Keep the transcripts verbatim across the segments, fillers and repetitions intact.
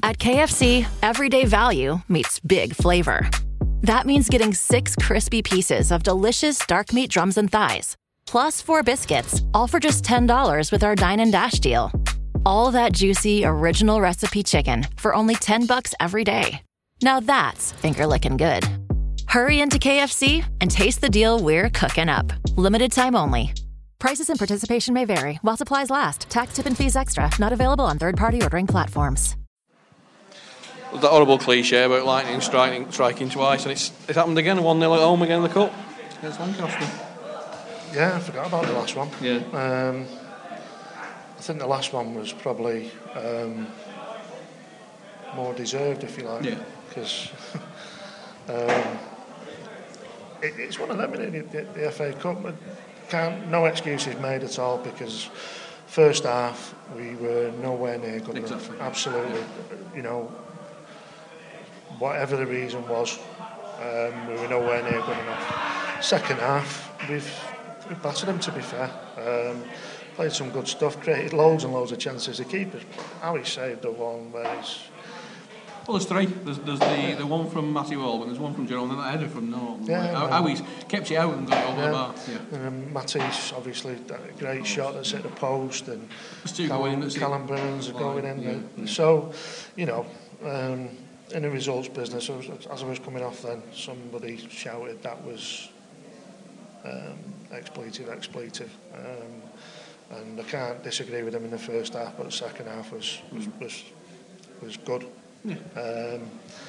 At K F C, everyday value meets big flavor. That means getting six crispy pieces of delicious dark meat drums and thighs, plus four biscuits, all for just ten dollars with our Dine and Dash deal. All that juicy, original recipe chicken for only ten bucks every day. Now that's finger-licking good. Hurry into K F C and taste the deal we're cooking up. Limited time only. Prices and participation may vary while supplies last. Tax, tip, and fees extra. Not available on third-party ordering platforms. That horrible cliche about lightning striking, striking twice, and it's it's happened again. one nil at home again in the cup against Lancaster. Yeah, I forgot about the last one. Yeah. Um, I think the last one was probably um, more deserved, if you like. Yeah. Because um, it, it's one of them, isn't it, the, the F A Cup. Can't, no excuses made at all, because first half we were nowhere near good exactly. enough. Absolutely. You know, whatever the reason was, um, we were nowhere near good enough. Second half, we've, we've battered them, to be fair. Um, played some good stuff, created loads and loads of chances. The keeper, how he saved the one where he's... Well, there's three. There's, there's the, yeah. the one from Matthew Walwyn, there's one from Jerome, and that header from Norton. Yeah, like, how, how he's kept it out and got it over yeah. the bar. Yeah. And um, Matisse, obviously, a great oh, shot that's hit the post, and Callum, Callum Burns are going in. Yeah, and, yeah. So, you know, um, in the results business, as I was coming off then, somebody shouted that was um, expletive, expletive. Um, and I can't disagree with him in the first half, but the second half was was was, was good. Yeah. Um,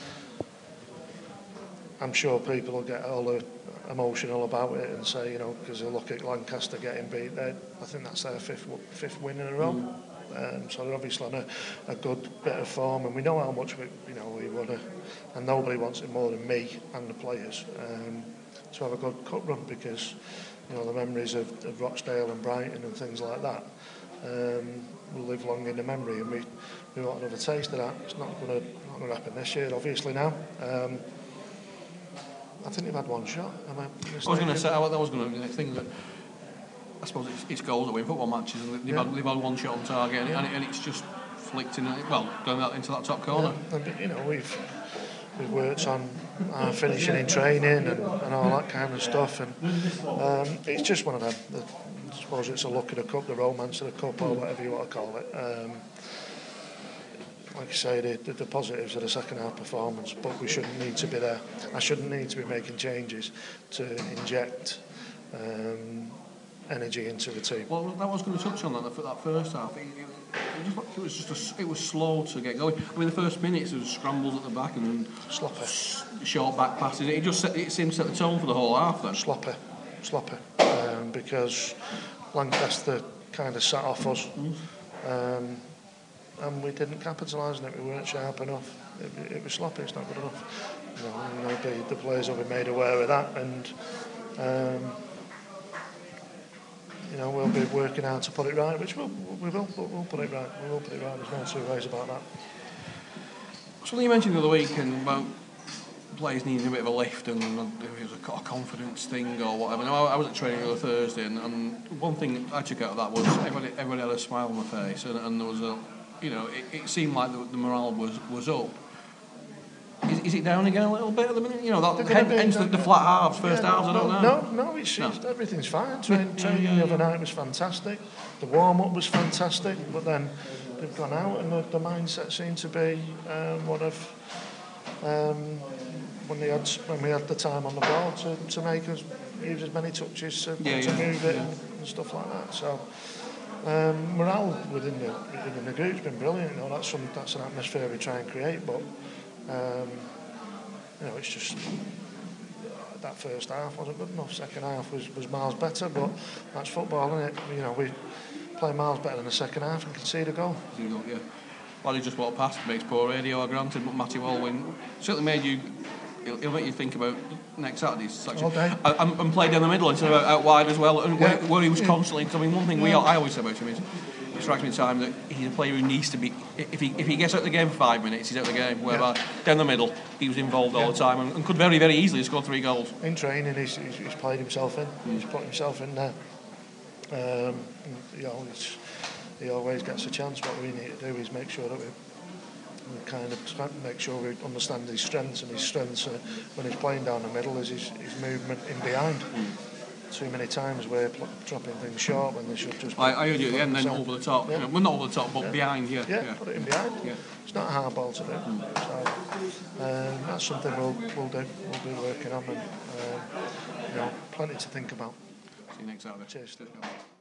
I'm sure people will get all the emotional about it and say, you know, because they look at Lancaster getting beat. I think that's their fifth fifth win in a row. Mm. Um, so they're obviously on a, a good bit of form, and we know how much we, you know, we want to, and nobody wants it more than me and the players um, to have a good cup run, because you know the memories of, of Rochdale and Brighton and things like that um, will live long in the memory, and we we want another taste of that. It's not going to not going to happen this year, obviously. Now, um, I think they've had one shot. Am I, I was going to say that was going to be the next thing that. I suppose it's, it's goals that win football matches, and they've, yeah. had, they've had one shot on target, and, yeah. and, it, and it's just flicked in. Well, going out into that top corner. Yeah. And, you know, we've we've worked on our finishing in training and, and all that kind of stuff, and um, it's just one of them. The, I suppose it's a look at the cup, the romance of the cup, or whatever you want to call it. Um, like I say, the, the, the positives of the second half performance, but we shouldn't need to be there. I shouldn't need to be making changes to inject Um, energy into the team. Well, that was going to touch on that. That first half, it, it, it was just a, it was slow to get going. I mean, the first minutes there was scrambles at the back and then sloppy, short back passes. It just set, it seemed to set the tone for the whole half. Then sloppy, sloppy, um, because Lancaster kind of sat off us, mm. um, and we didn't capitalise on it. We weren't sharp enough. It, it was sloppy. It's not good enough. You know, you know the, the players will be made aware of that, and. Um, You know, we'll be working out to put it right, which we'll, we will, we'll put it right. We will put it right. There's no two ways about that. Something you mentioned the other week and about players needing a bit of a lift, and if it was a confidence thing or whatever. Now, I was at training the other Thursday, and, and one thing I took out of that was everybody, everybody had a smile on their face, and, and there was a, you know, it, it seemed like the, the morale was was up. Is, is it down again a little bit at the minute? You know, that, hence, be, hence the, the flat halves, first yeah, halves, no, I don't know. No, no, it's, no. It's, everything's fine. Train, training yeah, yeah, yeah. the other night was fantastic. The warm-up was fantastic, but then they've gone out and the, the mindset seemed to be um, one of um, when, they had, when we had the time on the ball to, to make us use as many touches to, yeah, to yeah, move it yeah. and, and stuff like that. So um, morale within the, within the group's been brilliant. You know, that's, some, that's an atmosphere we try and create, but Um, you know, it's just uh, that first half wasn't good enough. Second half was, was miles better, but that's football, isn't it? You know, we play miles better in the second half and concede a goal. Yeah. Well, he just walked past, makes poor radio, granted, but Matthew Walwyn certainly made you. He'll, he'll make you think about next Saturday's all day, and, and play down the middle instead of out wide as well. And yeah. where, where he was yeah. constantly. Because I mean, one thing yeah. we I always say about him is. It strikes me at time that he's a player who needs to be. If he if he gets out of the game for five minutes, he's out of the game. Whereby yeah. down the middle, he was involved all yeah. the time and, and could very very easily score three goals. In training, he's, he's, he's played himself in. Mm. He's put himself in there. Um, and, you know, he always gets a chance. What we need to do is make sure that we, we kind of try to make sure we understand his strengths, and his strengths uh, when he's playing down the middle is his, his movement in behind. Mm. Too many times we're pl- dropping things short when they should just. I, I heard you again, then over the top. Yeah. You know, well, not over the top, but yeah. behind. Yeah, yeah, yeah, put it in behind. Yeah. It's not a hard ball to do. Mm. So um, that's something we'll we'll do. We'll be working on, and um, you know, plenty to think about. See you next Saturday. Cheers.